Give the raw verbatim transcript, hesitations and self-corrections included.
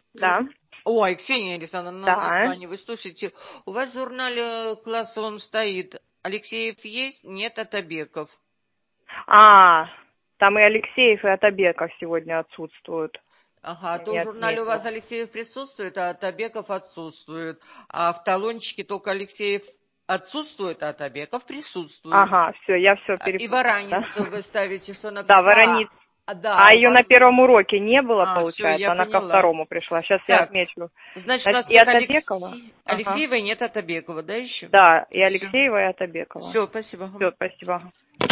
Да. Ой, Ксения Александровна, Да. названивает. Слушайте, у вас в журнале классовом стоит Алексеев есть, нет Атабеков. А, там и Алексеев, и Атабеков сегодня отсутствуют. Ага, то в Не журнале у вас отметила. Алексеев присутствует, а Атабеков отсутствует. А в талончике только Алексеев отсутствует, а Атабеков присутствует. Ага, все, я все И перепутала. Вараницу вы ставите, что она Да, пришла. Вараницу. А, да, А у ее вас... на первом уроке не было, А, все, получается, я она ко поняла. второму пришла. Сейчас я Так, отмечу. значит, у нас И нет Атабекова. Алексе... Ага. Алексеева и нет Атабекова, да, еще? Да, и Все. Алексеева, и Атабекова. Все, спасибо. Все, спасибо.